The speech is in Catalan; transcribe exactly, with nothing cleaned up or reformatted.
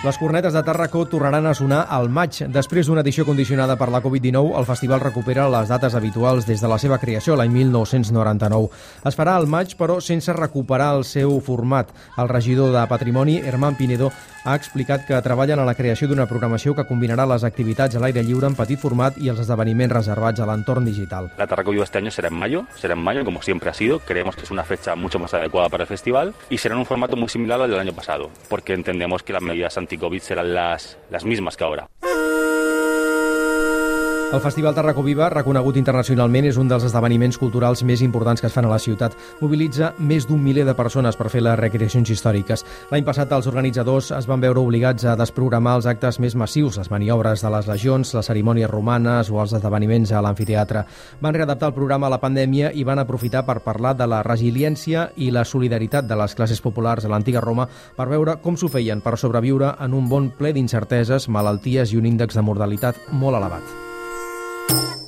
Les cornetes de Tàrraco tornaran a sonar al maig. Després d'una edició condicionada per la covid dinou, el festival recupera les dates habituals des de la seva creació, l'any mil nou-cents noranta-nou. Es farà al maig, però sense recuperar el seu format. El regidor de Patrimoni, Herman Pinedo, ha explicat que treballen a la creació d'una programació que combinarà les activitats a l'aire lliure en petit format y els esdeveniments reservats a l'entorn digital. La Tàrraco Viva este año será en mayo, será en mayo como siempre ha sido. Creemos que es una fecha mucho más adecuada para el festival y será en un formato muy similar al del año pasado, porque entendemos que las medidas anti-COVID serán las, las mismas que ahora. El Festival Tàrraco Viva, reconegut internacionalment, és un dels esdeveniments culturals més importants que es fan a la ciutat. Mobilitza més d'un miler de persones per fer les recreacions històriques. L'any passat els organitzadors es van veure obligats a desprogramar els actes més massius, les maniobres de les legions, les cerimònies romanes o els esdeveniments a l'amfiteatre. Van readaptar el programa a la pandèmia i van aprofitar per parlar de la resiliència i la solidaritat de les classes populars a l'antiga Roma per veure com s'ho feien per sobreviure en un món ple d'incerteses, malalties i un índex de mortalitat molt elevat.